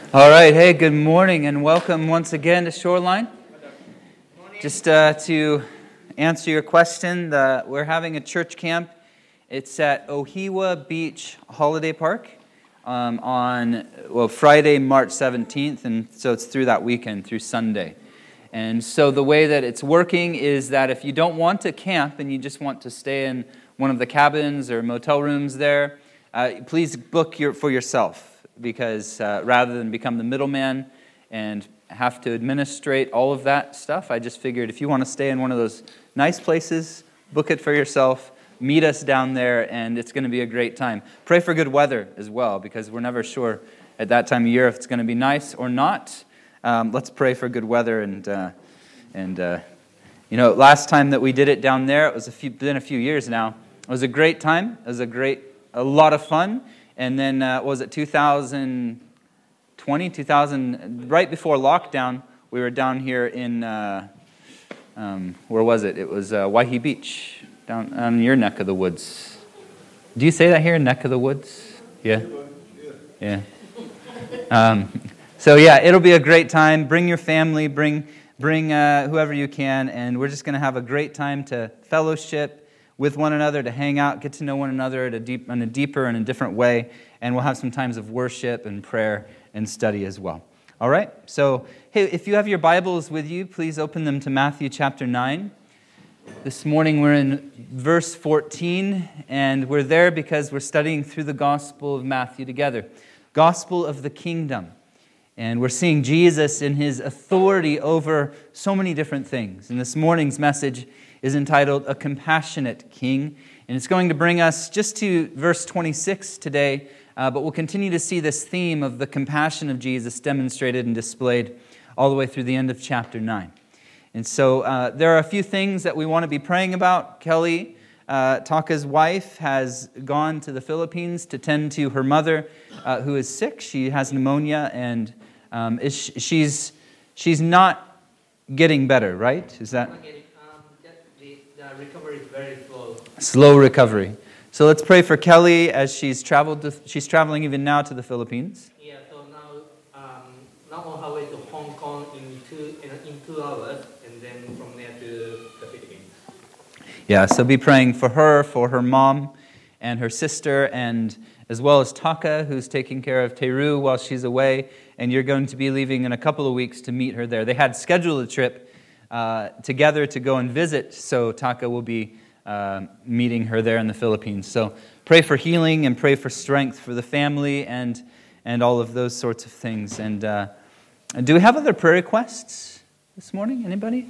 All right, hey, good morning and welcome once again to Shoreline. Just to answer your question, we're having a church camp. It's at Ohiwa Beach Holiday Park on Friday, March 17th, and so it's through that weekend, through Sunday. And so the way that it's working is that if you don't want to camp and you just want to stay in one of the cabins or motel rooms there, please book for yourself. Because rather than become the middleman and have to administrate all of that stuff, I just figured if you want to stay in one of those nice places, book it for yourself, meet us down there, and it's going to be a great time. Pray for good weather as well, because we're never sure at that time of year if it's going to be nice or not. Let's pray for good weather, and last time that we did it down there, it was been a few years now. It was a great time. It was a lot of fun. And then, was it 2020, right before lockdown, we were down here in, where was it? It was Waihi Beach, down on your neck of the woods. Do you say that here, neck of the woods? Yeah? Yeah. So yeah, it'll be a great time. Bring your family, bring whoever you can, and we're just going to have a great time to fellowship with one another, to hang out, get to know one another in a deeper and a different way, and we'll have some times of worship and prayer and study as well. All right? So, hey, if you have your Bibles with you, please open them to Matthew chapter 9. This morning we're in verse 14, and we're there because we're studying through the Gospel of Matthew together. Gospel of the Kingdom. And we're seeing Jesus in his authority over so many different things. And this morning's message is entitled A Compassionate King. And it's going to bring us just to verse 26 today, but we'll continue to see this theme of the compassion of Jesus demonstrated and displayed all the way through the end of chapter 9. And so there are a few things that we want to be praying about. Kelly, Taka's wife, has gone to the Philippines to tend to her mother who is sick. She has pneumonia, and she's not getting better, right? Is that... The recovery is very slow. Slow recovery. So let's pray for Kelly as she's traveling even now to the Philippines. Yeah, so now on her way to Hong Kong in 2 hours, and then from there to the Philippines. Yeah, so be praying for her mom, and her sister, and as well as Taka, who's taking care of Teru while she's away, and you're going to be leaving in a couple of weeks to meet her there. They had scheduled a trip together to go and visit, so Taka will be meeting her there in the Philippines. So pray for healing and pray for strength for the family and all of those sorts of things. And do we have other prayer requests this morning? Anybody?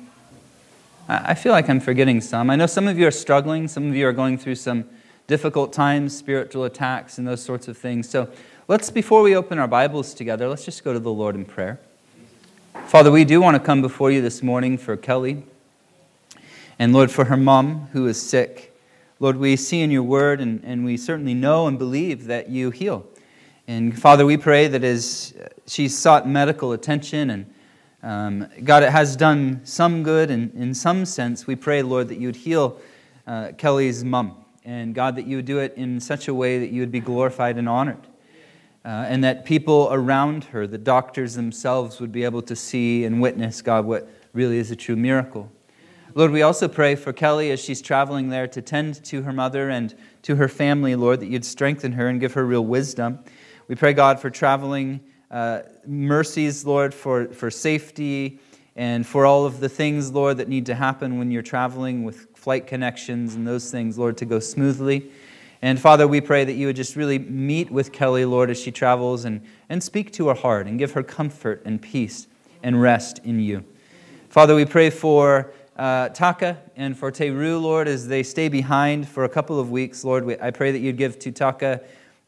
I feel like I'm forgetting some. I know some of you are struggling. Some of you are going through some difficult times, spiritual attacks, and those sorts of things. So before we open our Bibles together, let's just go to the Lord in prayer. Father, we do want to come before you this morning for Kelly, and Lord, for her mom who is sick. Lord, we see in your word, and we certainly know and believe that you heal. And Father, we pray that as she's sought medical attention, and God, it has done some good, and in some sense, we pray, Lord, that you would heal Kelly's mom. And God, that you would do it in such a way that you would be glorified and honored. And that people around her, the doctors themselves, would be able to see and witness, God, what really is a true miracle. Lord, we also pray for Kelly as she's traveling there to tend to her mother and to her family, Lord, that you'd strengthen her and give her real wisdom. We pray, God, for traveling mercies, Lord, for safety and for all of the things, Lord, that need to happen when you're traveling with flight connections and those things, Lord, to go smoothly. And Father, we pray that you would just really meet with Kelly, Lord, as she travels and speak to her heart and give her comfort and peace and rest in you. Father, we pray for Taka and for Teru, Lord, as they stay behind for a couple of weeks. Lord, I pray that you'd give to Taka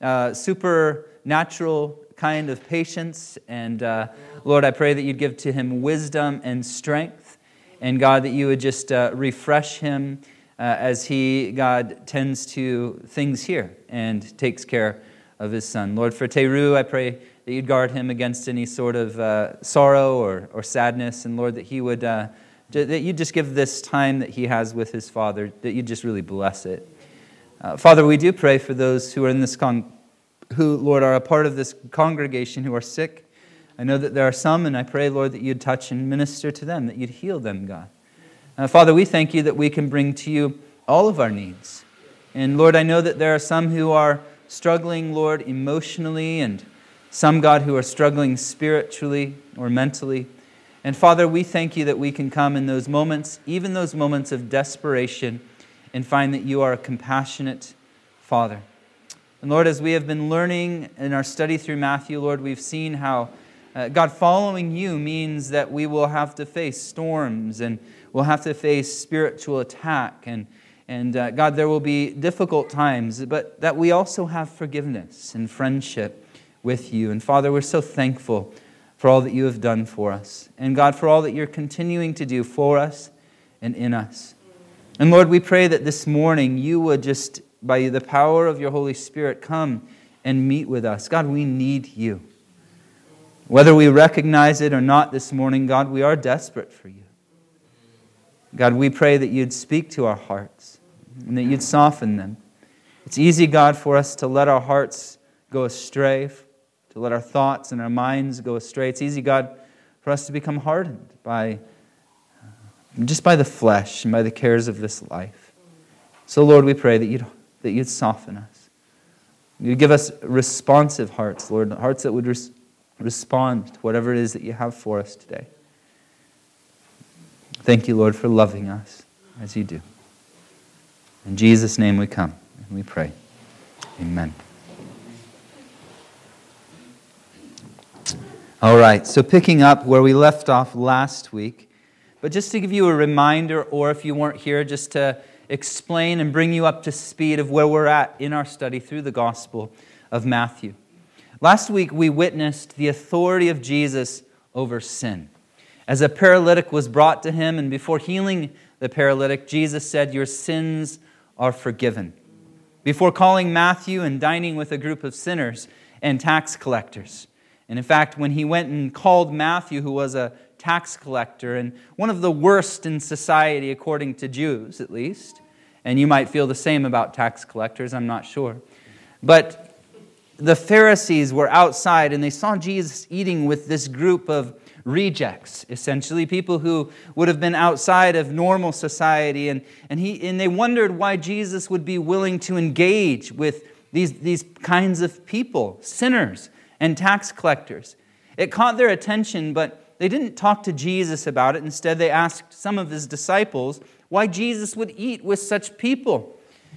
supernatural kind of patience. And Lord, I pray that you'd give to him wisdom and strength. And God, that you would just refresh him as he, God, tends to things here and takes care of his son. Lord, for Teru, I pray that you'd guard him against any sort of sorrow or sadness. And Lord, that he would, that you'd just give this time that he has with his father, that you'd just really bless it. Father, we do pray for those who are in this who, Lord, are a part of this congregation who are sick. I know that there are some, and I pray, Lord, that you'd touch and minister to them, that you'd heal them, God. Father, we thank you that we can bring to you all of our needs. And Lord, I know that there are some who are struggling, Lord, emotionally, and some, God, who are struggling spiritually or mentally. And Father, we thank you that we can come in those moments, even those moments of desperation, and find that you are a compassionate Father. And Lord, as we have been learning in our study through Matthew, Lord, we've seen how God, following you means that we will have to face storms and we'll have to face spiritual attack. And God, there will be difficult times, but that we also have forgiveness and friendship with you. And Father, we're so thankful for all that you have done for us. And God, for all that you're continuing to do for us and in us. And Lord, we pray that this morning you would just, by the power of your Holy Spirit, come and meet with us. God, we need you. Whether we recognize it or not this morning, God, we are desperate for you. God, we pray that you'd speak to our hearts and that you'd soften them. It's easy, God, for us to let our hearts go astray, to let our thoughts and our minds go astray. It's easy, God, for us to become hardened just by the flesh and by the cares of this life. So, Lord, we pray that you'd soften us. You'd give us responsive hearts, Lord, hearts that would respond to whatever it is that you have for us today. Thank you, Lord, for loving us as you do. In Jesus' name we come and we pray. Amen. All right, so picking up where we left off last week, but just to give you a reminder, or if you weren't here, just to explain and bring you up to speed of where we're at in our study through the Gospel of Matthew. Last week, we witnessed the authority of Jesus over sin. As a paralytic was brought to him, and before healing the paralytic, Jesus said, "Your sins are forgiven." Before calling Matthew and dining with a group of sinners and tax collectors. And in fact, when he went and called Matthew, who was a tax collector, and one of the worst in society, according to Jews at least, and you might feel the same about tax collectors, I'm not sure, but the Pharisees were outside and they saw Jesus eating with this group of rejects, essentially, people who would have been outside of normal society. And they wondered why Jesus would be willing to engage with these kinds of people, sinners and tax collectors. It caught their attention, but they didn't talk to Jesus about it. Instead, they asked some of his disciples why Jesus would eat with such people.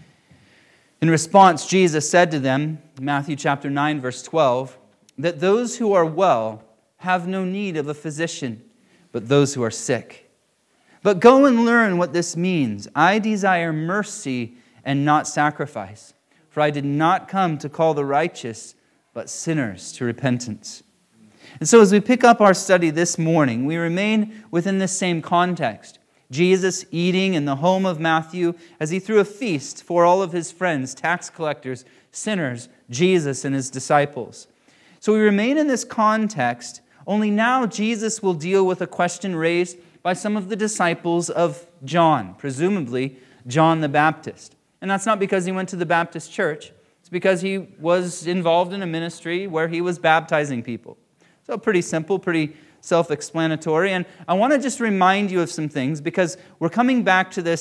In response, Jesus said to them, Matthew chapter 9, verse 12, that those who are well have no need of a physician, but those who are sick. But go and learn what this means. I desire mercy and not sacrifice, for I did not come to call the righteous, but sinners to repentance. And so as we pick up our study this morning, we remain within this same context. Jesus eating in the home of Matthew as he threw a feast for all of his friends, tax collectors, sinners, Jesus and his disciples. So we remain in this context, only now Jesus will deal with a question raised by some of the disciples of John, presumably John the Baptist. And that's not because he went to the Baptist church. It's because he was involved in a ministry where he was baptizing people. So pretty simple, pretty self-explanatory. And I want to just remind you of some things because we're coming back to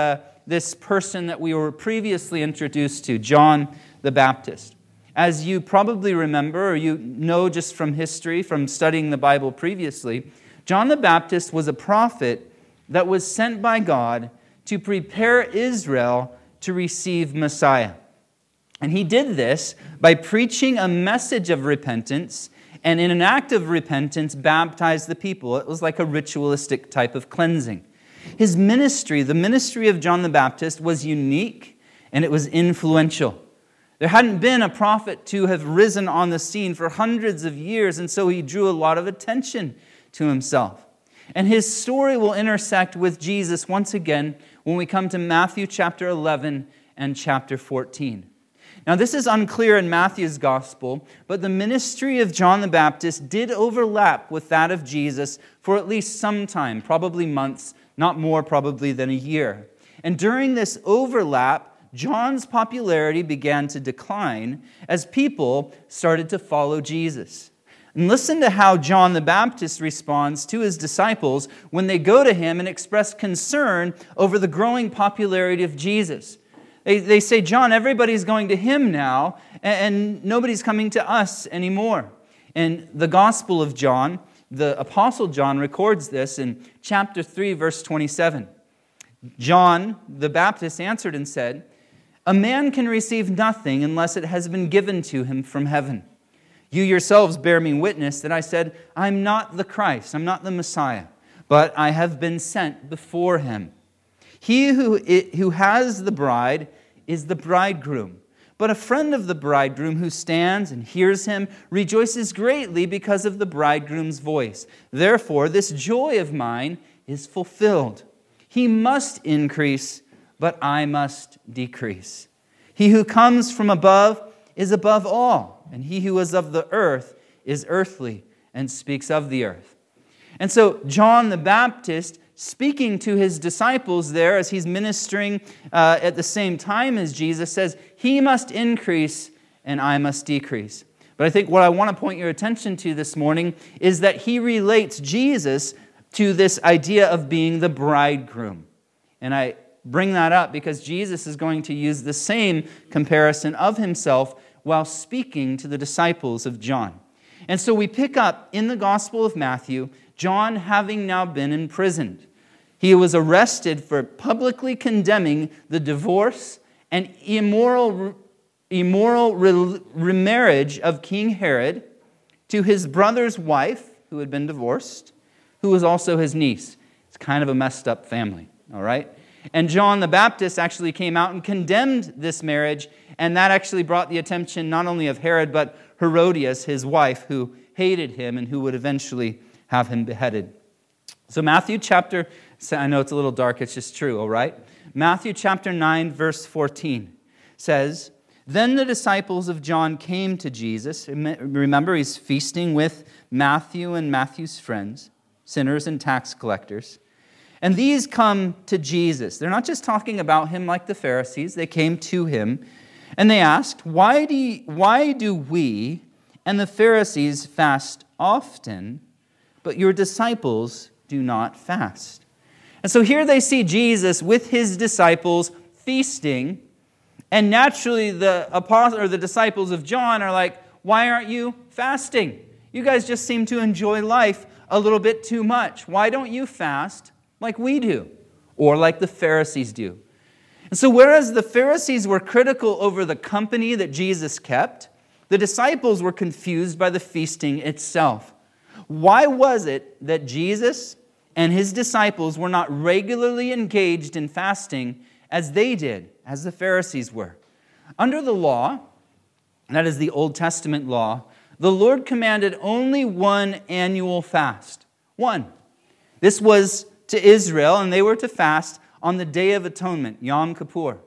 this person that we were previously introduced to, John the Baptist. As you probably remember, or you know just from history, from studying the Bible previously, John the Baptist was a prophet that was sent by God to prepare Israel to receive Messiah. And he did this by preaching a message of repentance, and in an act of repentance, baptized the people. It was like a ritualistic type of cleansing. His ministry, the ministry of John the Baptist, was unique and it was influential. There hadn't been a prophet to have risen on the scene for hundreds of years, and so he drew a lot of attention to himself. And his story will intersect with Jesus once again when we come to Matthew chapter 11 and chapter 14. Now, this is unclear in Matthew's gospel, but the ministry of John the Baptist did overlap with that of Jesus for at least some time, probably months, not more probably than a year. And during this overlap, John's popularity began to decline as people started to follow Jesus. And listen to how John the Baptist responds to his disciples when they go to him and express concern over the growing popularity of Jesus. They say, John, everybody's going to him now, and nobody's coming to us anymore. And the Gospel of John, the Apostle John records this in chapter 3, verse 27. John the Baptist answered and said, "A man can receive nothing unless it has been given to him from heaven. You yourselves bear me witness that I said, I'm not the Christ, I'm not the Messiah, but I have been sent before him. He who has the bride is the bridegroom. But a friend of the bridegroom who stands and hears him rejoices greatly because of the bridegroom's voice. Therefore, this joy of mine is fulfilled. He must increase, but I must decrease. He who comes from above is above all, and he who is of the earth is earthly and speaks of the earth." And so John the Baptist, speaking to his disciples there as he's ministering at the same time as Jesus, says, he must increase and I must decrease. But I think what I want to point your attention to this morning is that he relates Jesus to this idea of being the bridegroom. And I bring that up because Jesus is going to use the same comparison of himself while speaking to the disciples of John. And so we pick up in the Gospel of Matthew, John having now been imprisoned. He was arrested for publicly condemning the divorce and immoral remarriage of King Herod to his brother's wife, who had been divorced, who was also his niece. It's kind of a messed up family, all right? And John the Baptist actually came out and condemned this marriage, and that actually brought the attention not only of Herod, but Herodias, his wife, who hated him and who would eventually have him beheaded. So Matthew chapter, I know it's a little dark, it's just true, all right? Matthew chapter 9, verse 14 says, "Then the disciples of John came to Jesus." Remember, he's feasting with Matthew and Matthew's friends, sinners and tax collectors. And these come to Jesus. They're not just talking about him like the Pharisees. They came to him and they asked, why do we and the Pharisees fast often, but your disciples do not fast? And so here they see Jesus with his disciples feasting, and naturally the apostle or the disciples of John are like, why aren't you fasting? You guys just seem to enjoy life a little bit too much. Why don't you fast like we do, or like the Pharisees do? And so whereas the Pharisees were critical over the company that Jesus kept, the disciples were confused by the feasting itself. Why was it that Jesus and his disciples were not regularly engaged in fasting as they did, as the Pharisees were? Under the law, that is the Old Testament law, the Lord commanded only one annual fast. One. This was to Israel, and they were to fast on the Day of Atonement, Yom Kippur.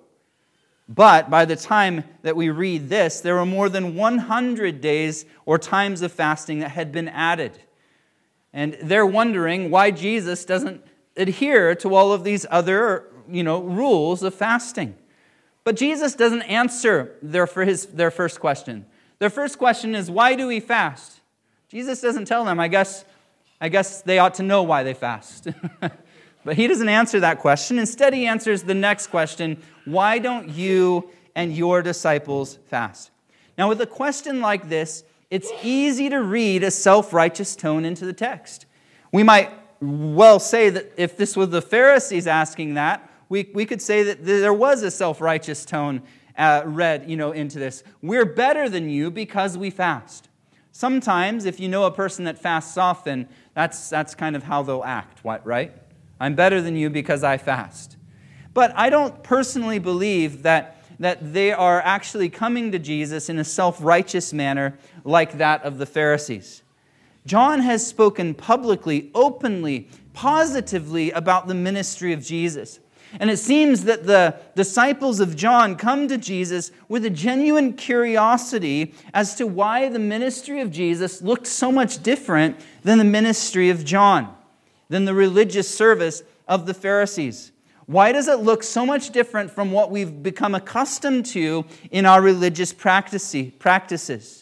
But by the time that we read this, there were more than 100 days or times of fasting that had been added. And they're wondering why Jesus doesn't adhere to all of these other, rules of fasting. But Jesus doesn't answer their first question. Their first question is, why do we fast? Jesus doesn't tell them. I guess they ought to know why they fast. But he doesn't answer that question. Instead, he answers the next question, why don't you and your disciples fast? Now, with a question like this, it's easy to read a self-righteous tone into the text. We might well say that if this was the Pharisees asking that, we could say that there was a self-righteous tone read into this. We're better than you because we fast. Sometimes, if you know a person that fasts often, that's kind of how they'll act, right? I'm better than you because I fast. But I don't personally believe that they are actually coming to Jesus in a self-righteous manner like that of the Pharisees. John has spoken publicly, openly, positively about the ministry of Jesus. And it seems that the disciples of John come to Jesus with a genuine curiosity as to why the ministry of Jesus looked so much different than the ministry of John, than the religious service of the Pharisees. Why does it look so much different from what we've become accustomed to in our religious practices?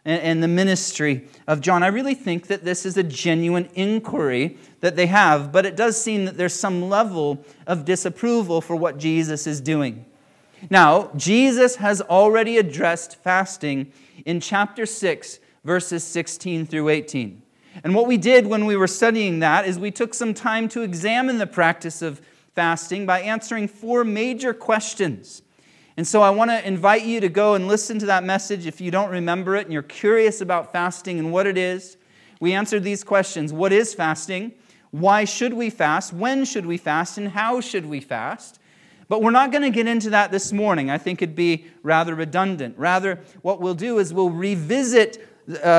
and the ministry of John. I really think that this is a genuine inquiry that they have, but it does seem that there's some level of disapproval for what Jesus is doing. Now, Jesus has already addressed fasting in chapter 6, verses 16 through 18. And what we did when we were studying that is we took some time to examine the practice of fasting by answering 4 major questions. And so I want to invite you to go and listen to that message if you don't remember it and you're curious about fasting and what it is. We answered these questions. What is fasting? Why should we fast? When should we fast? And how should we fast? But we're not going to get into that this morning. I think it'd be rather redundant. Rather, what we'll do is we'll revisit,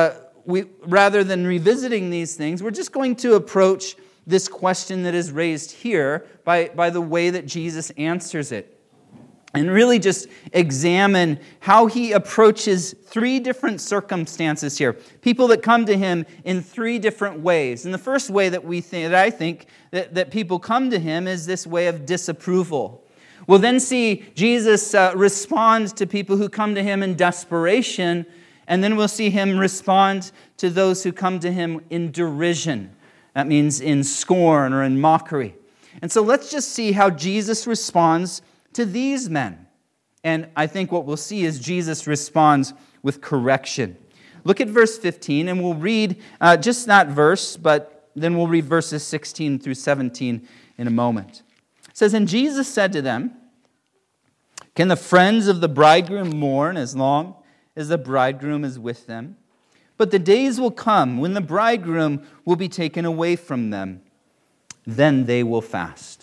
rather than revisiting these things, we're just going to approach this question that is raised here by the way that Jesus answers it. And really just examine how he approaches 3 different circumstances here. People that come to him in 3 different ways. And the first way that I think that people come to him is this way of disapproval. We'll then see Jesus respond to people who come to him in desperation, and then we'll see him respond to those who come to him in derision. That means in scorn or in mockery. And so let's just see how Jesus responds to these men. And I think what we'll see is Jesus responds with correction. Look at verse 15, and we'll read just that verse, but then we'll read verses 16 through 17 in a moment. It says, "And Jesus said to them, 'Can the friends of the bridegroom mourn as long as the bridegroom is with them? But the days will come when the bridegroom will be taken away from them. Then they will fast.'"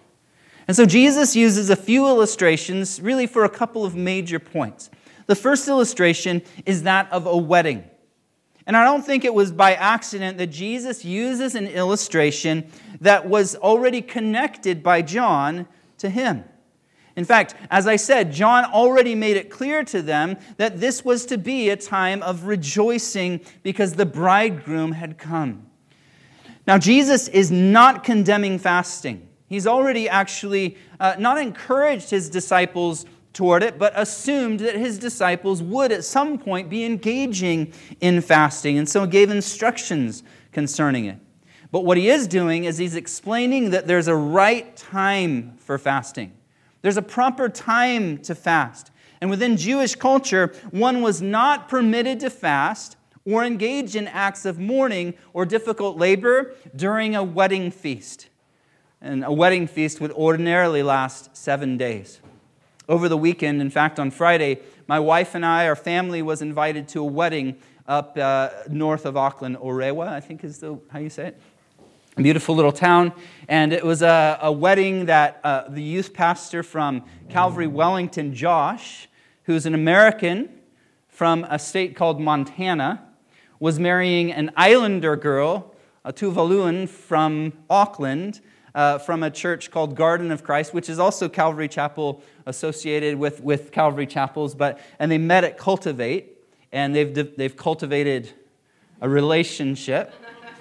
And so Jesus uses a few illustrations really for a couple of major points. The first illustration is that of a wedding. And I don't think it was by accident that Jesus uses an illustration that was already connected by John to him. In fact, as I said, John already made it clear to them that this was to be a time of rejoicing because the bridegroom had come. Now, Jesus is not condemning fasting. He's already actually not encouraged his disciples toward it, but assumed that his disciples would at some point be engaging in fasting, and so gave instructions concerning it. But what he is doing is he's explaining that there's a right time for fasting. There's a proper time to fast. And within Jewish culture, one was not permitted to fast or engage in acts of mourning or difficult labor during a wedding feast. And a wedding feast would ordinarily last 7 days. Over the weekend, in fact, on Friday, my wife and I, our family, was invited to a wedding up north of Auckland, Orewa, I think is how you say it. A beautiful little town. And it was a wedding that the youth pastor from Calvary Wellington, Josh, who's an American from a state called Montana, was marrying an Islander girl, a Tuvaluan from Auckland, from a church called Garden of Christ, which is also Calvary Chapel associated with Calvary Chapels. And they met at Cultivate, and they've cultivated a relationship.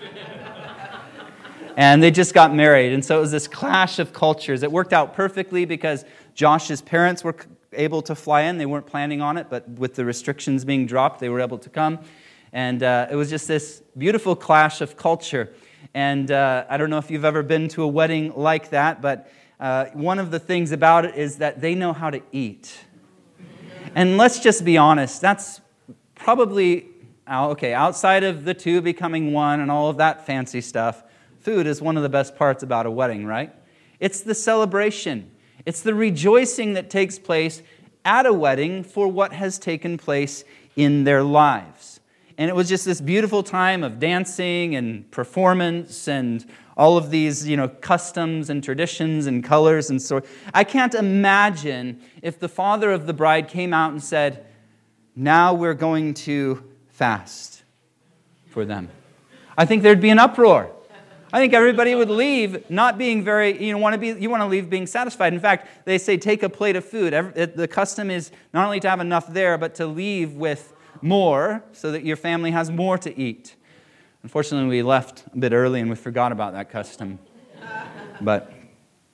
And they just got married. And so it was this clash of cultures. It worked out perfectly because Josh's parents were able to fly in. They weren't planning on it, but with the restrictions being dropped, they were able to come. And it was just this beautiful clash of culture. And I don't know if you've ever been to a wedding like that, but one of the things about it is that they know how to eat. And let's just be honest, that's probably, outside of the two becoming one and all of that fancy stuff, food is one of the best parts about a wedding, right? It's the celebration. It's the rejoicing that takes place at a wedding for what has taken place in their lives. And it was just this beautiful time of dancing and performance and all of these, customs and traditions and colors and so. I can't imagine if the father of the bride came out and said, "Now we're going to fast for them." I think there'd be an uproar. I think everybody would leave not being very, you want to leave being satisfied. In fact, they say take a plate of food. The custom is not only to have enough there, but to leave with more so that your family has more to eat. Unfortunately, we left a bit early and we forgot about that custom. But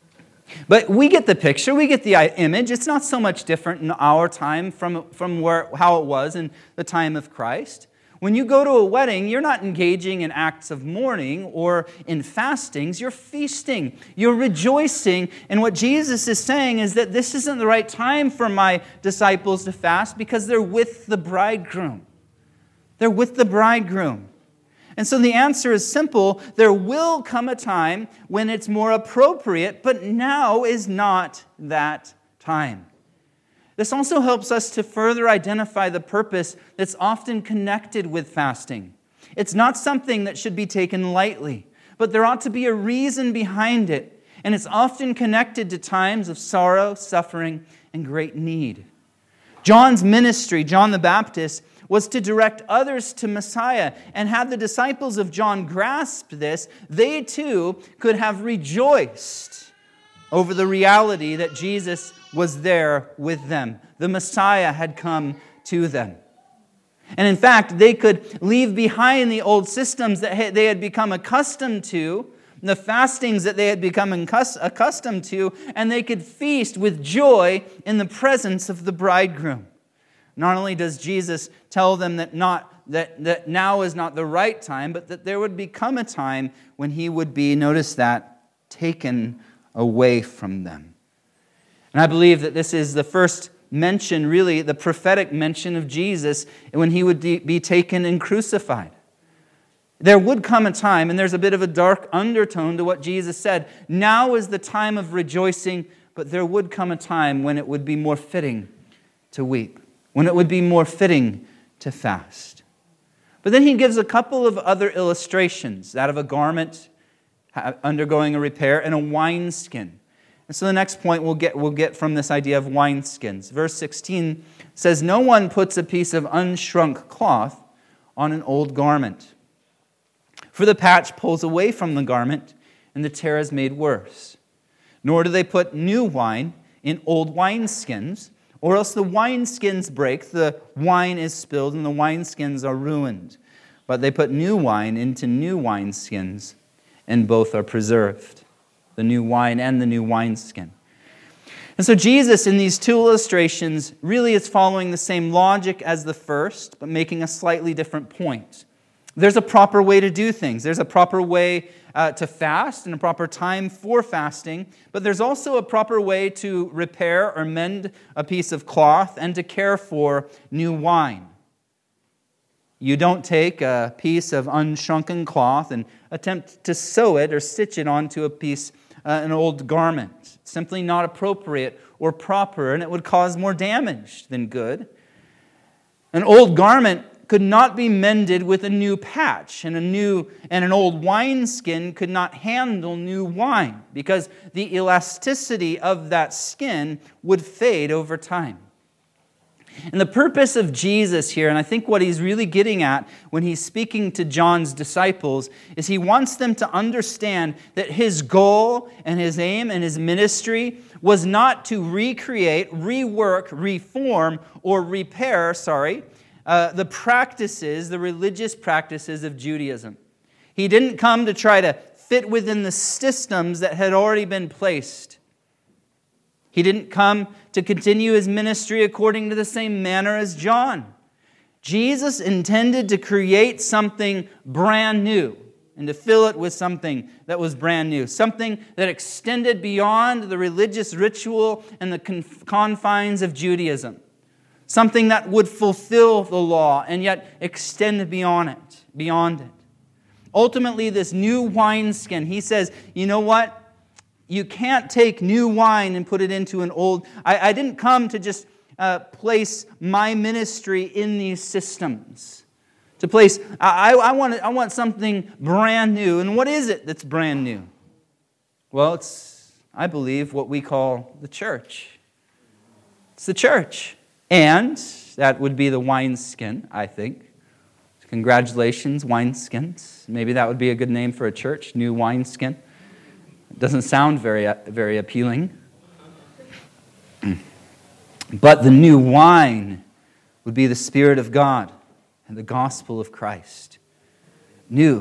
But we get the picture, we get the image. It's not so much different in our time from how it was in the time of Christ. When you go to a wedding, you're not engaging in acts of mourning or in fastings. You're feasting. You're rejoicing. And what Jesus is saying is that this isn't the right time for my disciples to fast because they're with the bridegroom. They're with the bridegroom. And so the answer is simple. There will come a time when it's more appropriate, but now is not that time. This also helps us to further identify the purpose that's often connected with fasting. It's not something that should be taken lightly, but there ought to be a reason behind it, and it's often connected to times of sorrow, suffering, and great need. John's ministry, John the Baptist, was to direct others to Messiah, and had the disciples of John grasped this, they too could have rejoiced over the reality that Jesus was there with them. The Messiah had come to them. And in fact, they could leave behind the old systems that they had become accustomed to, the fastings that they had become accustomed to, and they could feast with joy in the presence of the bridegroom. Not only does Jesus tell them that now is not the right time, but that there would become a time when he would be, notice that, taken away from them. And I believe that this is the first mention, really, the prophetic mention of Jesus when he would be taken and crucified. There would come a time, and there's a bit of a dark undertone to what Jesus said. Now is the time of rejoicing, but there would come a time when it would be more fitting to weep, when it would be more fitting to fast. But then he gives a couple of other illustrations, that of a garment undergoing a repair and a wineskin. And so the next point we'll get from this idea of wineskins. Verse 16 says, "No one puts a piece of unshrunk cloth on an old garment, for the patch pulls away from the garment, and the tear is made worse. Nor do they put new wine in old wineskins, or else the wineskins break, the wine is spilled, and the wineskins are ruined. But they put new wine into new wineskins, and both are preserved." The new wine and the new wineskin. And so Jesus, in these two illustrations, really is following the same logic as the first, but making a slightly different point. There's a proper way to do things. There's a proper way to fast and a proper time for fasting, but there's also a proper way to repair or mend a piece of cloth and to care for new wine. You don't take a piece of unshrunken cloth and attempt to sew it or stitch it onto an old garment. It's simply not appropriate or proper, and it would cause more damage than good. An old garment could not be mended with a new patch, and an old wineskin could not handle new wine because the elasticity of that skin would fade over time. And the purpose of Jesus here, and I think what he's really getting at when he's speaking to John's disciples, is he wants them to understand that his goal and his aim and his ministry was not to recreate, rework, reform, or repair, the practices, the religious practices of Judaism. He didn't come to try to fit within the systems that had already been placed. He didn't come to continue his ministry according to the same manner as John. Jesus intended to create something brand new and to fill it with something that was brand new, something that extended beyond the religious ritual and the confines of Judaism, something that would fulfill the law and yet extend beyond it. Ultimately, this new wineskin, he says, you know what? You can't take new wine and put it into an old... I didn't come to just place my ministry in these systems. To place... I want something brand new. And what is it that's brand new? Well, it's, I believe, what we call the church. It's the church. And that would be the wineskin, I think. Congratulations, wineskins. Maybe that would be a good name for a church, new wineskin. Doesn't sound very appealing. But the new wine would be the Spirit of God and the gospel of Christ. New,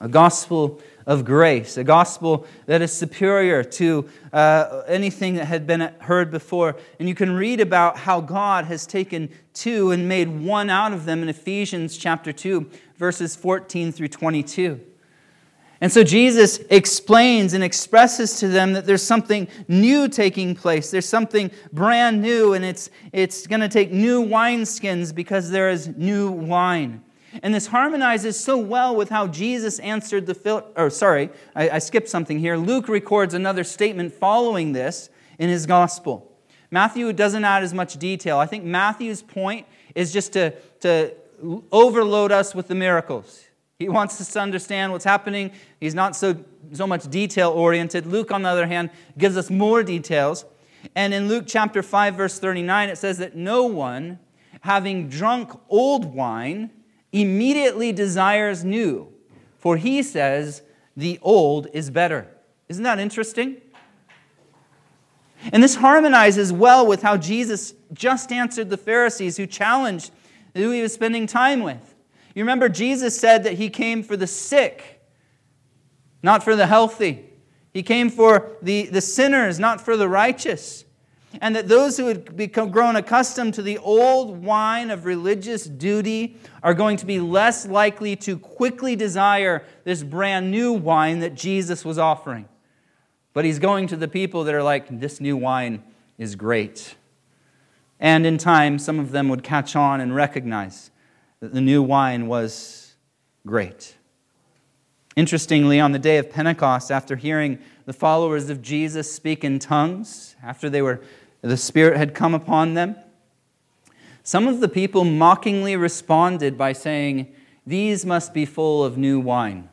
a gospel of grace, a gospel that is superior to anything that had been heard before. And you can read about how God has taken two and made one out of them in Ephesians chapter 2, verses 14 through 22. And so Jesus explains and expresses to them that there's something new taking place. There's something brand new, and it's going to take new wineskins because there is new wine. And this harmonizes so well with how Jesus answered I skipped something here. Luke records another statement following this in his gospel. Matthew doesn't add as much detail. I think Matthew's point is just to overload us with the miracles. He wants us to understand what's happening. He's not so much detail-oriented. Luke, on the other hand, gives us more details. And in Luke chapter 5, verse 39, it says that no one, having drunk old wine, immediately desires new, for he says, the old is better. Isn't that interesting? And this harmonizes well with how Jesus just answered the Pharisees who challenged who he was spending time with. You remember Jesus said that he came for the sick, not for the healthy. He came for the sinners, not for the righteous. And that those who had grown accustomed to the old wine of religious duty are going to be less likely to quickly desire this brand new wine that Jesus was offering. But he's going to the people that are like, this new wine is great. And in time, some of them would catch on and recognize that the new wine was great. Interestingly, on the day of Pentecost, after hearing the followers of Jesus speak in tongues, after the Spirit had come upon them, some of the people mockingly responded by saying, "These must be full of new wine."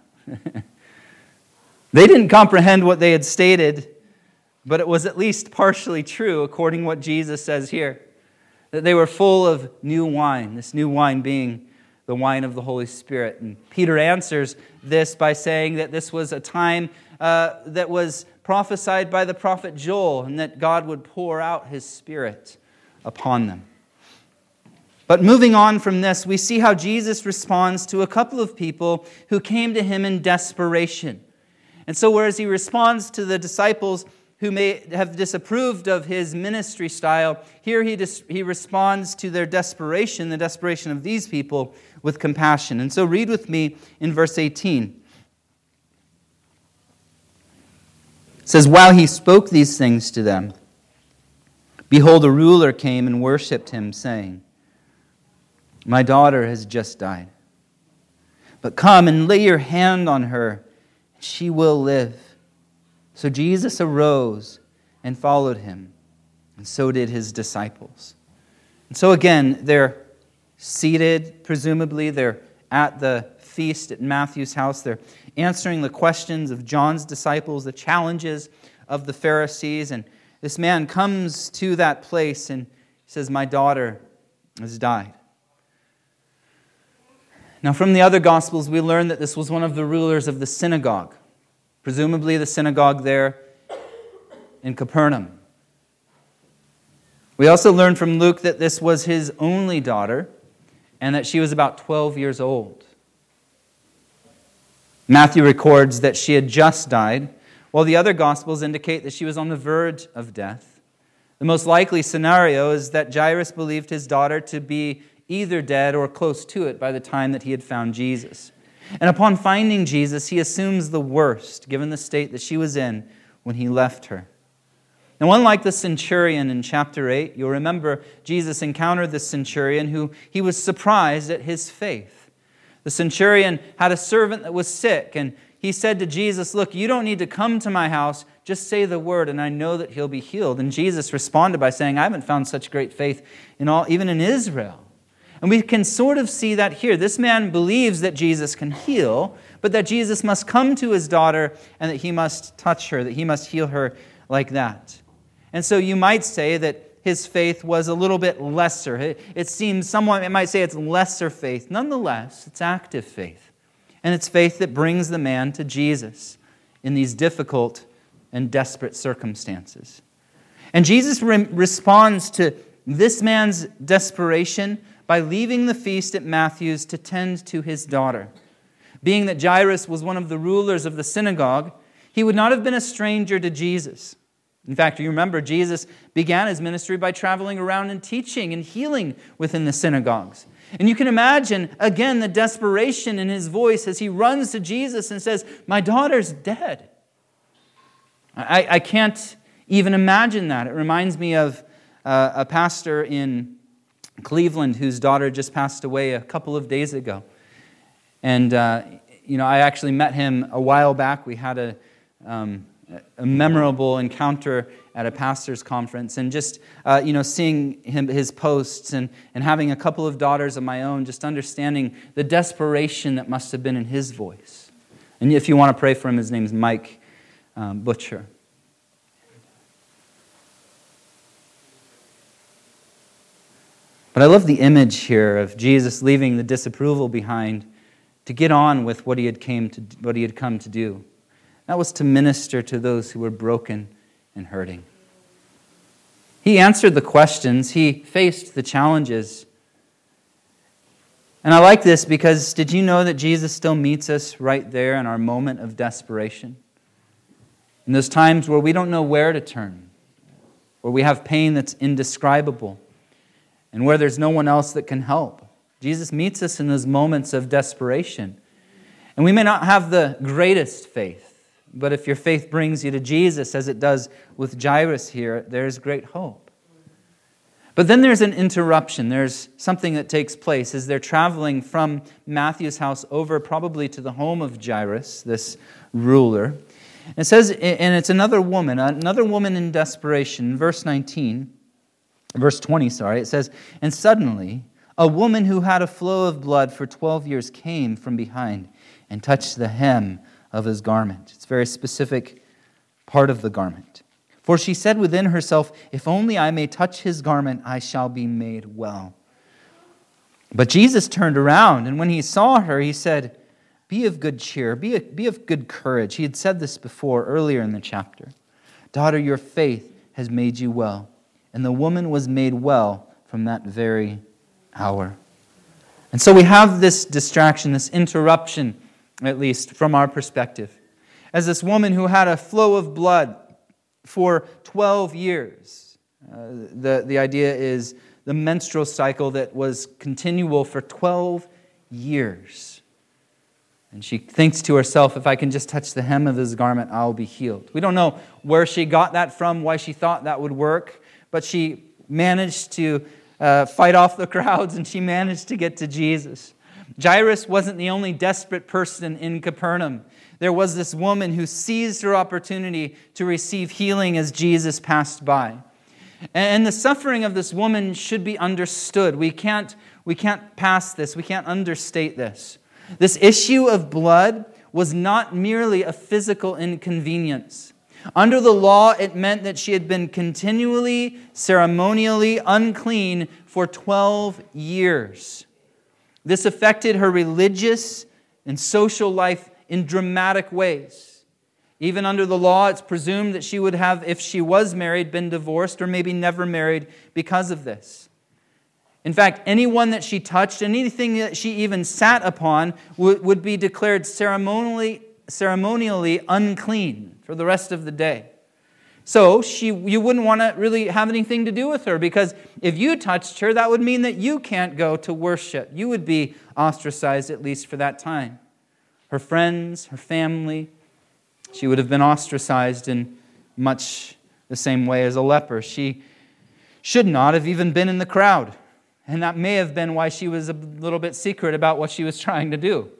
They didn't comprehend what they had stated, but it was at least partially true, according to what Jesus says here, that they were full of new wine, this new wine being the wine of the Holy Spirit. And Peter answers this by saying that this was a time that was prophesied by the prophet Joel, and that God would pour out His Spirit upon them. But moving on from this, we see how Jesus responds to a couple of people who came to Him in desperation. And so whereas He responds to the disciples who may have disapproved of His ministry style, here He responds to their desperation, the desperation of these people, with compassion. And so read with me in verse 18. It says, "While He spoke these things to them, behold, a ruler came and worshipped Him, saying, 'My daughter has just died. But come and lay your hand on her, and she will live.' So Jesus arose and followed Him, and so did His disciples." And so again, they're seated, presumably they're at the feast at Matthew's house. They're answering the questions of John's disciples, the challenges of the Pharisees. And this man comes to that place and says, "My daughter has died." Now, from the other Gospels, we learn that this was one of the rulers of the synagogue, presumably the synagogue there in Capernaum. We also learn from Luke that this was his only daughter and that she was about 12 years old. Matthew records that she had just died, while the other Gospels indicate that she was on the verge of death. The most likely scenario is that Jairus believed his daughter to be either dead or close to it by the time that he had found Jesus. And upon finding Jesus, he assumes the worst, given the state that she was in when he left her. Now, unlike the centurion in chapter 8, you'll remember Jesus encountered the centurion who he was surprised at his faith. The centurion had a servant that was sick, and he said to Jesus, "Look, you don't need to come to my house. Just say the word, and I know that he'll be healed." And Jesus responded by saying, "I haven't found such great faith even in Israel." And we can sort of see that here. This man believes that Jesus can heal, but that Jesus must come to his daughter and that he must touch her, that he must heal her like that. And so you might say that his faith was a little bit lesser. It might say it's lesser faith. Nonetheless, it's active faith. And it's faith that brings the man to Jesus in these difficult and desperate circumstances. And Jesus responds to this man's desperation by leaving the feast at Matthew's to tend to his daughter. Being that Jairus was one of the rulers of the synagogue, he would not have been a stranger to Jesus. In fact, you remember Jesus began his ministry by traveling around and teaching and healing within the synagogues. And you can imagine, again, the desperation in his voice as he runs to Jesus and says, "My daughter's dead." I can't even imagine that. It reminds me of a pastor in Cleveland whose daughter just passed away a couple of days ago. And, I actually met him a while back. We had a memorable encounter at a pastor's conference, and just seeing his posts and having a couple of daughters of my own, just understanding the desperation that must have been in his voice. And if you want to pray for him, his name's Mike Butcher. But I love the image here of Jesus leaving the disapproval behind to get on with what he had come to do. That was to minister to those who were broken and hurting. He answered the questions. He faced the challenges. And I like this because did you know that Jesus still meets us right there in our moment of desperation? In those times where we don't know where to turn, where we have pain that's indescribable, and where there's no one else that can help. Jesus meets us in those moments of desperation. And we may not have the greatest faith, but if your faith brings you to Jesus, as it does with Jairus here, there's great hope. But then there's an interruption. There's something that takes place as they're traveling from Matthew's house over probably to the home of Jairus, this ruler. It says, and it's another woman in desperation. In verse 20, it says, "And suddenly a woman who had a flow of blood for 12 years came from behind and touched the hem of his garment." It's a very specific part of the garment. "For she said within herself, 'If only I may touch his garment, I shall be made well.' But Jesus turned around, and when he saw her, he said, 'Be of good cheer, be of good courage.'" He had said this before, earlier in the chapter. "Daughter, your faith has made you well." And the woman was made well from that very hour. And so we have this distraction, this interruption, at least from our perspective. As this woman who had a flow of blood for 12 years. The idea is the menstrual cycle that was continual for 12 years. And she thinks to herself, if I can just touch the hem of his garment, I'll be healed. We don't know where she got that from, why she thought that would work, but she managed to fight off the crowds, and she managed to get to Jesus. Jairus wasn't the only desperate person in Capernaum. There was this woman who seized her opportunity to receive healing as Jesus passed by. And the suffering of this woman should be understood. We can't pass this. We can't understate this. This issue of blood was not merely a physical inconvenience. Under the law, it meant that she had been continually, ceremonially unclean for 12 years. This affected her religious and social life in dramatic ways. Even under the law, it's presumed that she would have, if she was married, been divorced or maybe never married because of this. In fact, anyone that she touched, anything that she even sat upon, would be declared ceremonially unclean for the rest of the day. So you wouldn't want to really have anything to do with her, because if you touched her, that would mean that you can't go to worship. You would be ostracized, at least for that time. Her friends, her family, she would have been ostracized in much the same way as a leper. She should not have even been in the crowd. And that may have been why she was a little bit secret about what she was trying to do.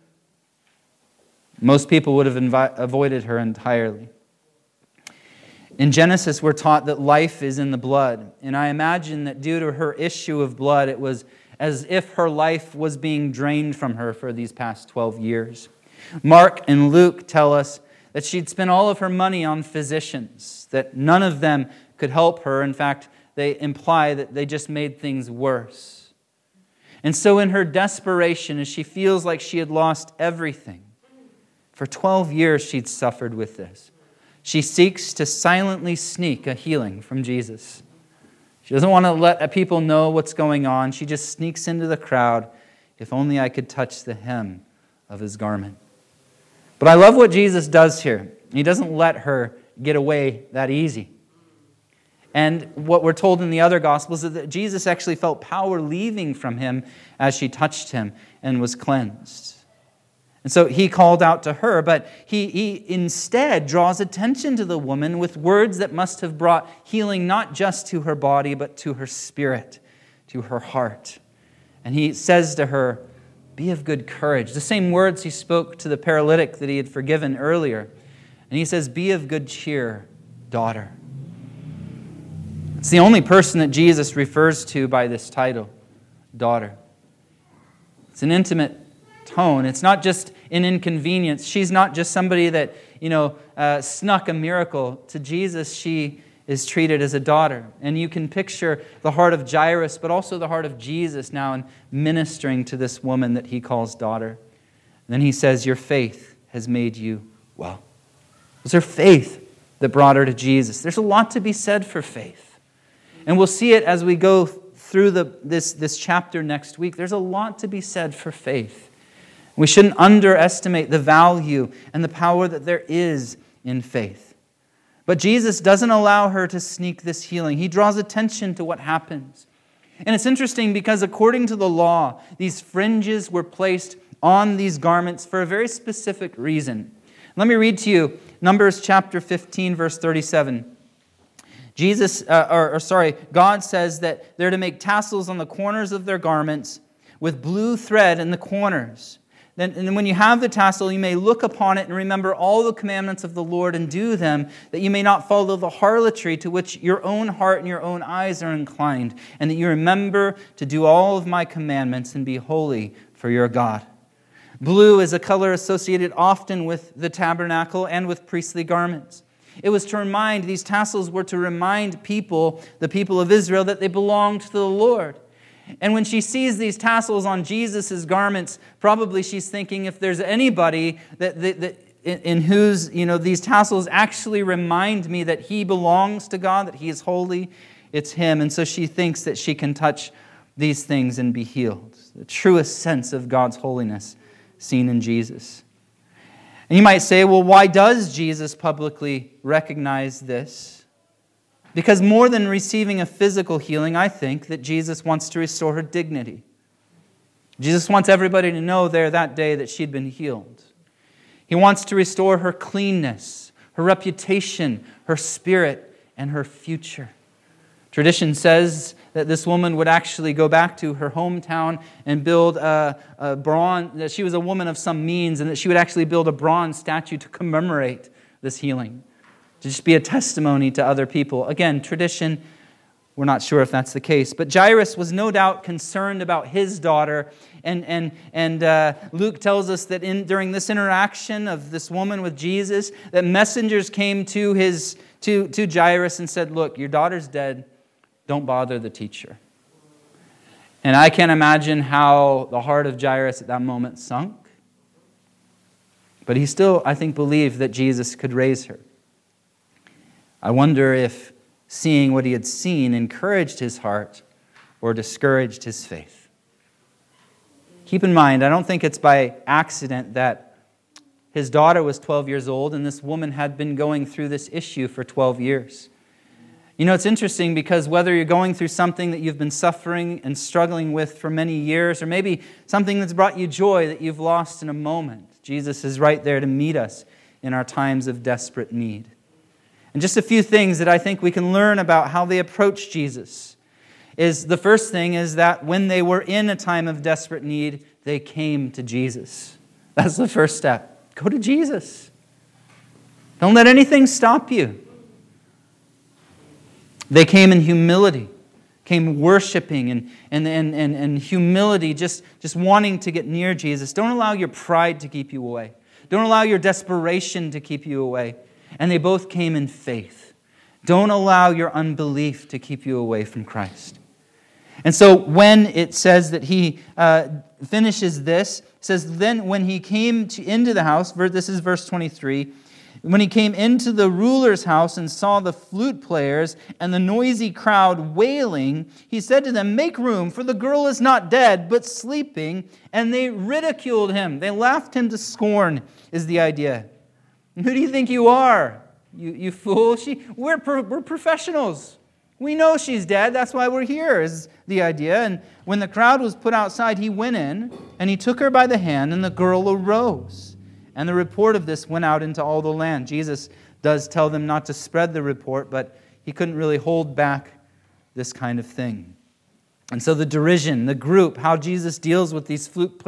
Most people would have avoided her entirely. In Genesis, we're taught that life is in the blood. And I imagine that due to her issue of blood, it was as if her life was being drained from her for these past 12 years. Mark and Luke tell us that she'd spent all of her money on physicians, that none of them could help her. In fact, they imply that they just made things worse. And so in her desperation, as she feels like she had lost everything, for 12 years she'd suffered with this, she seeks to silently sneak a healing from Jesus. She doesn't want to let people know what's going on. She just sneaks into the crowd. If only I could touch the hem of his garment. But I love what Jesus does here. He doesn't let her get away that easy. And what we're told in the other Gospels is that Jesus actually felt power leaving from him as she touched him and was cleansed. And so he called out to her, but he instead draws attention to the woman with words that must have brought healing not just to her body, but to her spirit, to her heart. And he says to her, "Be of good courage." The same words he spoke to the paralytic that he had forgiven earlier. And he says, "Be of good cheer, daughter." It's the only person that Jesus refers to by this title, daughter. It's an intimate tone. It's not just an inconvenience. She's not just somebody that, snuck a miracle. To Jesus, she is treated as a daughter. And you can picture the heart of Jairus, but also the heart of Jesus now in ministering to this woman that he calls daughter. And then he says, "Your faith has made you well." It was her faith that brought her to Jesus. There's a lot to be said for faith. And we'll see it as we go through this chapter next week. There's a lot to be said for faith. We shouldn't underestimate the value and the power that there is in faith. But Jesus doesn't allow her to sneak this healing. He draws attention to what happens. And it's interesting because according to the law, these fringes were placed on these garments for a very specific reason. Let me read to you Numbers chapter 15, verse 37. God says that they're to make tassels on the corners of their garments with blue thread in the corners. And when you have the tassel, you may look upon it and remember all the commandments of the Lord and do them, that you may not follow the harlotry to which your own heart and your own eyes are inclined, and that you remember to do all of my commandments and be holy for your God. Blue is a color associated often with the tabernacle and with priestly garments. It was to remind, these tassels were to remind people, the people of Israel, that they belonged to the Lord. And when she sees these tassels on Jesus' garments, probably she's thinking, if there's anybody in whose these tassels actually remind me that he belongs to God, that he is holy, it's him. And so she thinks that she can touch these things and be healed. The truest sense of God's holiness seen in Jesus. And you might say, well, why does Jesus publicly recognize this? Because more than receiving a physical healing, I think that Jesus wants to restore her dignity. Jesus wants everybody to know there that day that she'd been healed. He wants to restore her cleanness, her reputation, her spirit, and her future. Tradition says that this woman would actually go back to her hometown and build a bronze, that she was a woman of some means, and that she would actually build a bronze statue to commemorate this healing, to just be a testimony to other people. Again, tradition, we're not sure if that's the case. But Jairus was no doubt concerned about his daughter. And Luke tells us that during this interaction of this woman with Jesus, that messengers came to Jairus and said, "Look, your daughter's dead. Don't bother the teacher." And I can't imagine how the heart of Jairus at that moment sunk. But he still, I think, believed that Jesus could raise her. I wonder if seeing what he had seen encouraged his heart or discouraged his faith. Keep in mind, I don't think it's by accident that his daughter was 12 years old and this woman had been going through this issue for 12 years. It's interesting because whether you're going through something that you've been suffering and struggling with for many years, or maybe something that's brought you joy that you've lost in a moment, Jesus is right there to meet us in our times of desperate need. And just a few things that I think we can learn about how they approach Jesus is the first thing is that when they were in a time of desperate need, they came to Jesus. That's the first step. Go to Jesus. Don't let anything stop you. They came in humility, came worshiping and humility, just wanting to get near Jesus. Don't allow your pride to keep you away. Don't allow your desperation to keep you away. And they both came in faith. Don't allow your unbelief to keep you away from Christ. And so when it says that he finishes this, it says, then when he came into the house, this is verse 23, When he came into the ruler's house and saw the flute players and the noisy crowd wailing, he said to them, "Make room, for the girl is not dead, but sleeping." And they ridiculed him. They laughed him to scorn, is the idea. Who do you think you are, you fool? We're professionals. We know she's dead. That's why we're here, is the idea. And when the crowd was put outside, he went in, and he took her by the hand, and the girl arose. And the report of this went out into all the land. Jesus does tell them not to spread the report, but he couldn't really hold back this kind of thing. And so the derision, the group, how Jesus deals with these flute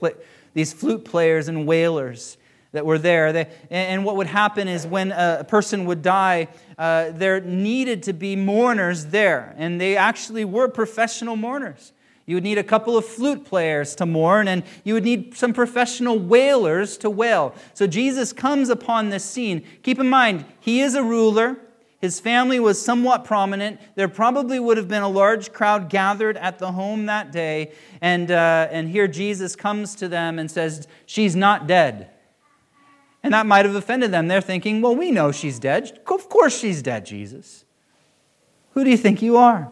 players and wailers that were there. And what would happen is when a person would die, there needed to be mourners there. And they actually were professional mourners. You would need a couple of flute players to mourn, and you would need some professional wailers to wail. So Jesus comes upon this scene. Keep in mind, he is a ruler. His family was somewhat prominent. There probably would have been a large crowd gathered at the home that day. And here Jesus comes to them and says, "She's not dead." And that might have offended them. They're thinking, well, we know she's dead. Of course she's dead, Jesus. Who do you think you are?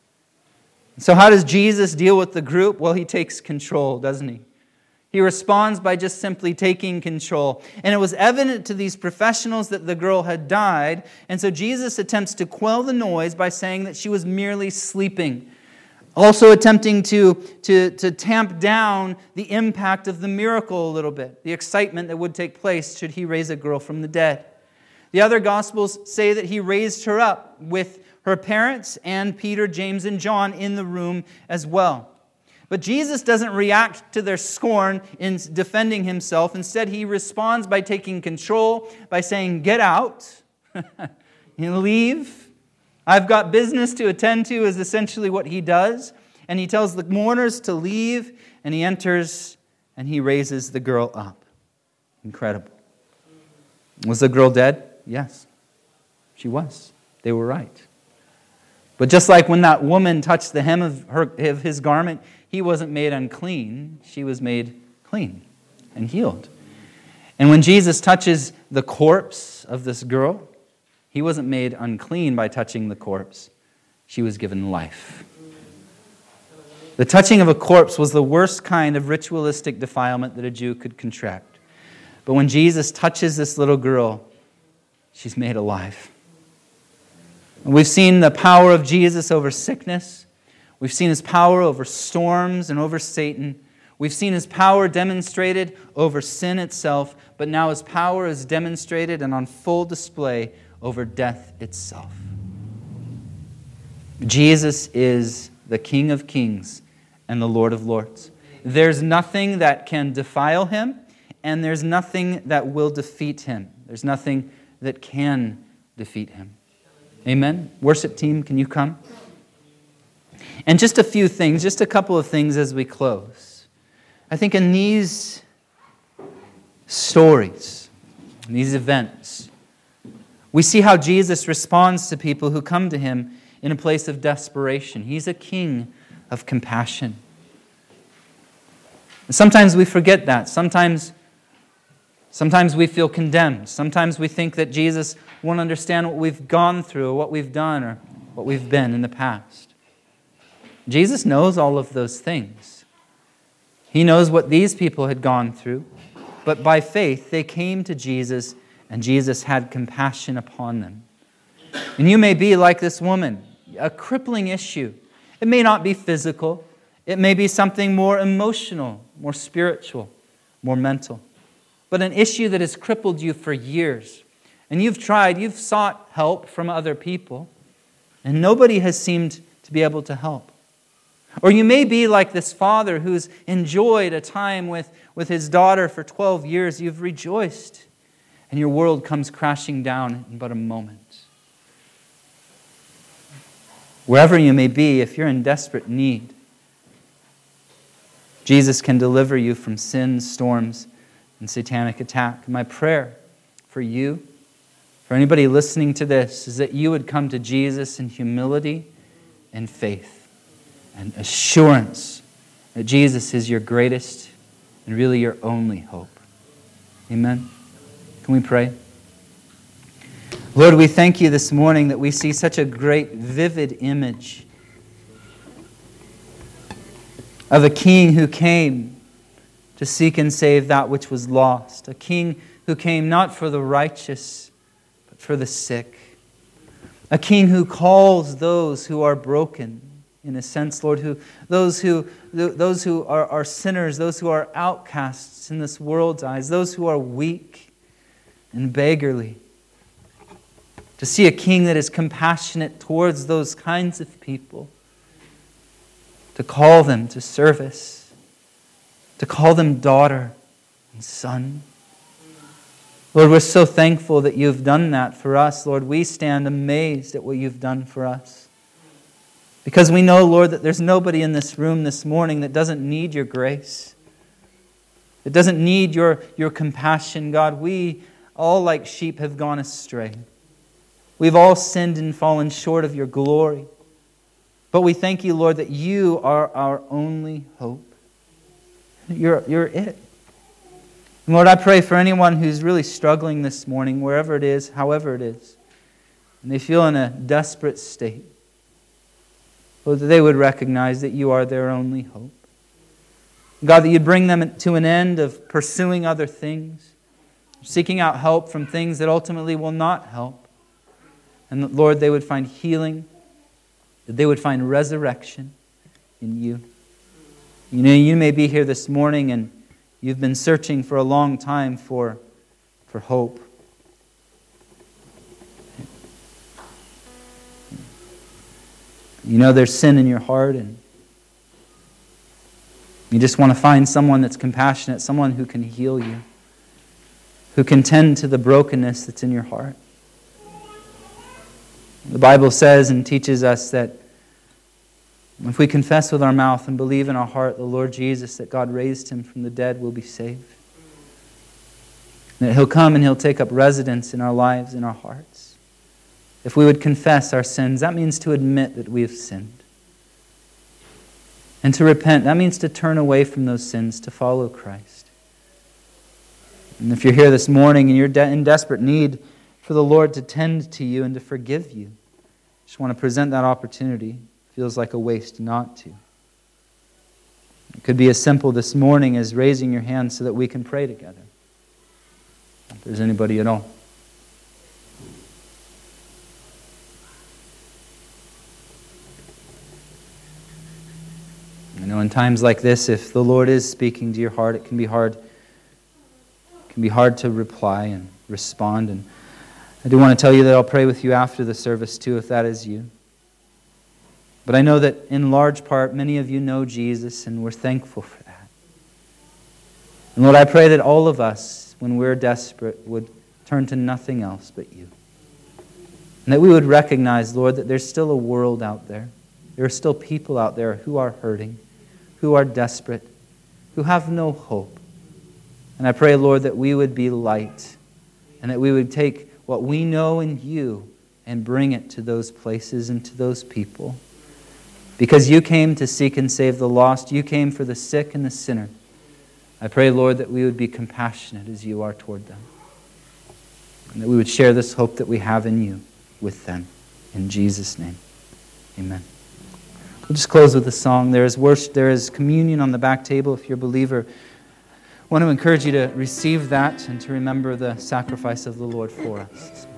So how does Jesus deal with the group? Well, he takes control, doesn't he? He responds by just simply taking control. And it was evident to these professionals that the girl had died. And so Jesus attempts to quell the noise by saying that she was merely sleeping. Also attempting to tamp down the impact of the miracle a little bit, the excitement that would take place should he raise a girl from the dead. The other Gospels say that he raised her up with her parents and Peter, James, and John in the room as well. But Jesus doesn't react to their scorn in defending himself. Instead, he responds by taking control, by saying, "Get out, and leave. I've got business to attend to," is essentially what he does. And he tells the mourners to leave, and he enters, and he raises the girl up. Incredible. Was the girl dead? Yes, she was. They were right. But just like when that woman touched the hem of his garment, he wasn't made unclean. She was made clean and healed. And when Jesus touches the corpse of this girl, he wasn't made unclean by touching the corpse. She was given life. The touching of a corpse was the worst kind of ritualistic defilement that a Jew could contract. But when Jesus touches this little girl, she's made alive. And we've seen the power of Jesus over sickness. We've seen his power over storms and over Satan. We've seen his power demonstrated over sin itself, but now his power is demonstrated and on full display over death itself. Jesus is the King of Kings and the Lord of Lords. There's nothing that can defile him, and there's nothing that will defeat him. There's nothing that can defeat him. Amen? Worship team, can you come? And just a few things, just a couple of things as we close. I think in these stories, in these events, we see how Jesus responds to people who come to him in a place of desperation. He's a king of compassion. And sometimes we forget that. Sometimes we feel condemned. Sometimes we think that Jesus won't understand what we've gone through, or what we've done, or what we've been in the past. Jesus knows all of those things. He knows what these people had gone through. But by faith, they came to Jesus, and Jesus had compassion upon them. And you may be like this woman, a crippling issue. It may not be physical. It may be something more emotional, more spiritual, more mental. But an issue that has crippled you for years. And you've sought help from other people, and nobody has seemed to be able to help. Or you may be like this father who's enjoyed a time with his daughter for 12 years. You've rejoiced, and your world comes crashing down in but a moment. Wherever you may be, if you're in desperate need, Jesus can deliver you from sin, storms, and satanic attack. My prayer for you, for anybody listening to this, is that you would come to Jesus in humility and faith and assurance that Jesus is your greatest and really your only hope. Amen? Can we pray? Lord, we thank you this morning that we see such a great, vivid image of a king who came to seek and save that which was lost. A king who came not for the righteous, but for the sick. A king who calls those who are broken, in a sense, Lord, those who are sinners, those who are outcasts in this world's eyes, those who are weak and beggarly. To see a king that is compassionate towards those kinds of people. To call them to service. To call them daughter and son. Lord, we're so thankful that you've done that for us. Lord, we stand amazed at what you've done for us. Because we know, Lord, that there's nobody in this room this morning that doesn't need your grace. That doesn't need your compassion, God. We all like sheep have gone astray. We've all sinned and fallen short of your glory. But we thank you, Lord, that you are our only hope. You're it. And Lord, I pray for anyone who's really struggling this morning, wherever it is, however it is, and they feel in a desperate state, Lord, that they would recognize that you are their only hope. God, that you'd bring them to an end of pursuing other things, seeking out help from things that ultimately will not help. And that, Lord, they would find healing, that they would find resurrection in you. You know, you may be here this morning and you've been searching for a long time for hope. You know there's sin in your heart and you just want to find someone that's compassionate, someone who can heal you, who can tend to the brokenness that's in your heart. The Bible says and teaches us that if we confess with our mouth and believe in our heart the Lord Jesus, that God raised him from the dead, we'll be saved. That he'll come and he'll take up residence in our lives, in our hearts. If we would confess our sins, that means to admit that we have sinned. And to repent, that means to turn away from those sins, to follow Christ. And if you're here this morning and you're in desperate need for the Lord to tend to you and to forgive you, just want to present that opportunity. Feels like a waste not to. It could be as simple this morning as raising your hand so that we can pray together. If there's anybody at all. You know, in times like this, if the Lord is speaking to your heart, it can be hard. It can be hard to reply and respond. And I do want to tell you that I'll pray with you after the service too, if that is you. But I know that in large part, many of you know Jesus, and we're thankful for that. And Lord, I pray that all of us, when we're desperate, would turn to nothing else but you. And that we would recognize, Lord, that there's still a world out there. There are still people out there who are hurting, who are desperate, who have no hope. And I pray, Lord, that we would be light, and that we would take what we know in you and bring it to those places and to those people. Because you came to seek and save the lost. You came for the sick and the sinner. I pray, Lord, that we would be compassionate as you are toward them. And that we would share this hope that we have in you with them. In Jesus' name, amen. We'll just close with a song. There is worship, there is communion on the back table if you're a believer. I want to encourage you to receive that and to remember the sacrifice of the Lord for us.